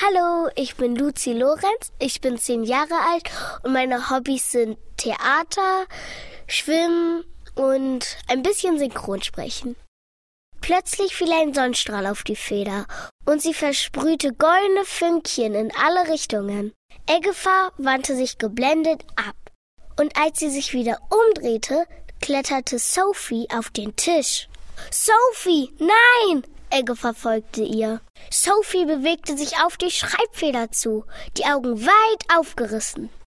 Hallo, ich bin Luzi Lorenz, ich bin 10 Jahre alt und meine Hobbys sind Theater, Schwimmen und ein bisschen Synchronsprechen. Plötzlich fiel ein Sonnenstrahl auf die Feder und sie versprühte goldene Fünkchen in alle Richtungen. Egefa wandte sich geblendet ab und als sie sich wieder umdrehte, kletterte Sophie auf den Tisch. »Sophie, nein!« Egefa folgte ihr. Sophie bewegte sich auf die Schreibfeder zu, die Augen weit aufgerissen.